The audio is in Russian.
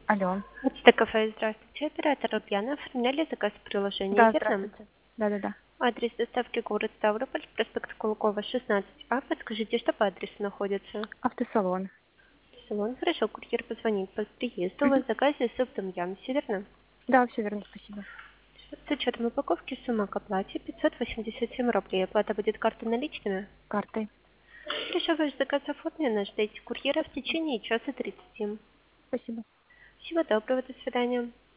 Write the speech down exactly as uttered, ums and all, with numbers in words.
Алло. Это кафе, здравствуйте. Оператор Ульяна. Оформляли заказ в приложении, Да, верно? здравствуйте. Да-да-да. Адрес доставки город Ставрополь, проспект Кулакова, шестнадцать А. Подскажите, что по адресу находится? Автосалон. Салон. Хорошо, курьер позвонит по приезду. У Мгм. вас в заказе суп том ям, все верно? Да, все верно, спасибо. С учетом упаковки сумма к оплате пятьсот восемьдесят семь рублей. Оплата будет картой наличными? Картой. Хорошо, ваш заказ оформлен. Ждите курьера в Спасибо. течение часа тридцати. Спасибо. Всего доброго, до свидания.